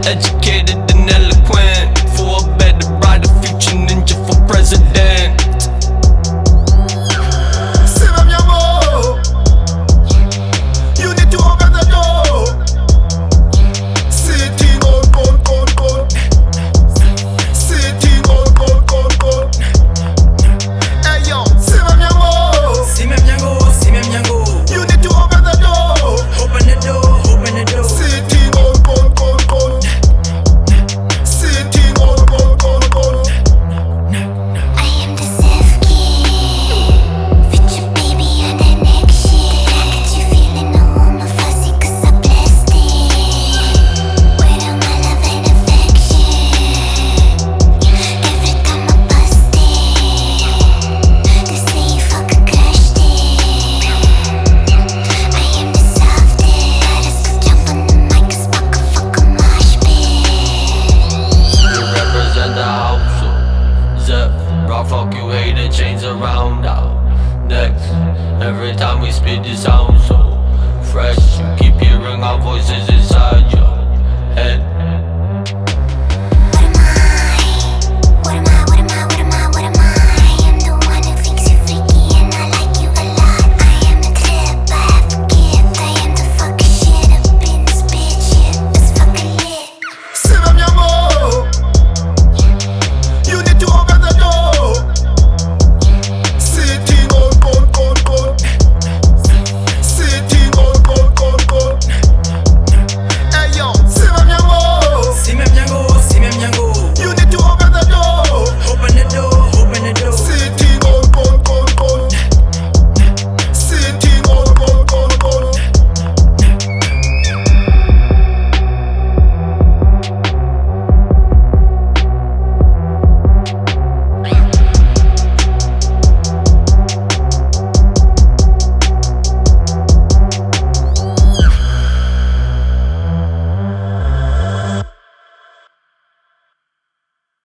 educated and eloquent, for a better, brighter future, ninja for president. Sema mi amor, you need to open the door. Sitting on. Sitting on. Hey yo, sema mi amor, you need to open the door. Open the door. Sitting on. Sitting on. I am the safe key. Fit your baby on that neck shit. Got you feeling all my fuzzy 'cause I blessed it. With all my love and affection. Every time I bust it, they say you fucking crushed it. I am the softest. I just jump on the mic 'cause fucking mosh pit. We represent the house, Zep, rock, fuck you hater, chains around our necks. Every time we spit this sound